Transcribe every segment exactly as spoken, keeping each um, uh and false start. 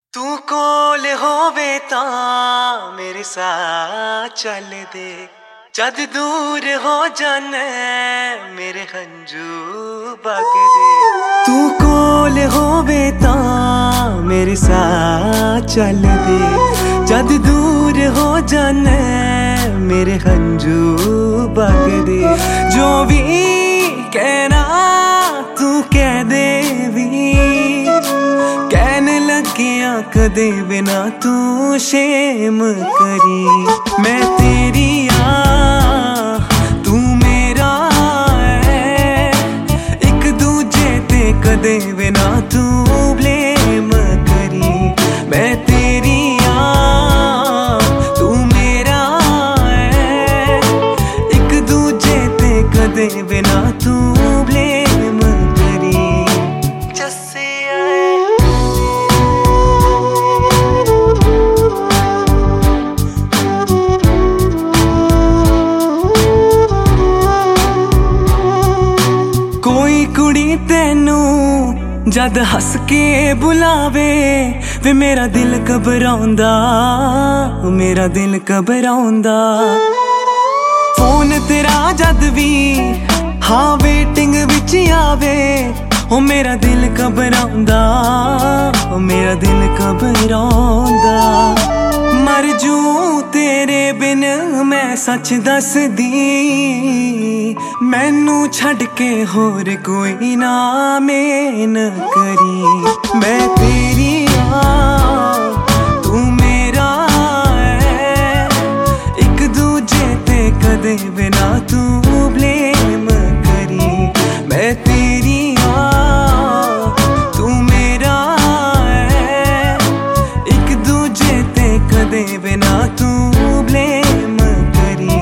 तू कोल होवे तां मेरे साथ चल दे, जद दूर हो जाने मेरे हंजू बग दे। तू कोल होवे तां मेरे साथ चल दे, जद दूर हो जाने मेरे हंजू बग दे। जो भी कहना तू कह दे भी, कहने लगिया कदे बिना तू शेम करी। मैं तेरी आ तू मेरा है, एक दूजे ते कदे बिना तू ब्लेम करी। मैं तेरी आ तू मेरा है, एक दूजे ते कदे बिना तू ब्लेम करी। जस्से कोई कुड़ी तेनू जद हस के बुलावे वे मेरा दिल घबराउंदा, मेरा दिल घबराउंदा। फोन तेरा जद भी हाँ वेटिंग विच आवे, ओ मेरा दिल घबराउंदा, मेरा दिल घबराउंदा। मर जूं तेरे बिन मैं सच दस दी, मैनू छड़ के होर कोई ना मेन करी। मैं तेरी आ तू मेरा है, एक दूजे ते कदे बिना तू ब्लेम करी। मैं तेरी आ तू मेरा है, एक दूजे ते कदे बिना तू ब्लेम करी।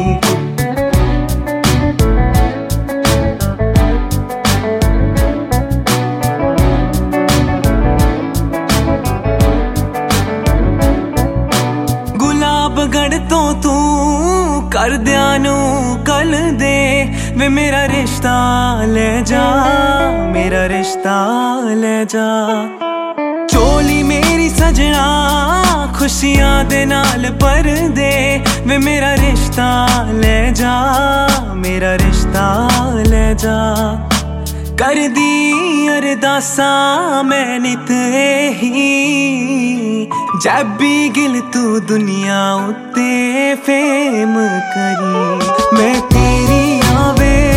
गुलाबगढ़ तो तू कर दियानू कल दे, वे मेरा रिश्ता ले जा, मेरा रिश्ता ले जा। चोली मेरी सजना खुशियां दे नाल पर दे, वे मेरा रिश्ता ले जा, मेरा रिश्ता ले जा। कर दी अरदासा मैं नित ही, जैबी गिल तू दुनिया उत्ते फेम करी। मैं तेरी आवे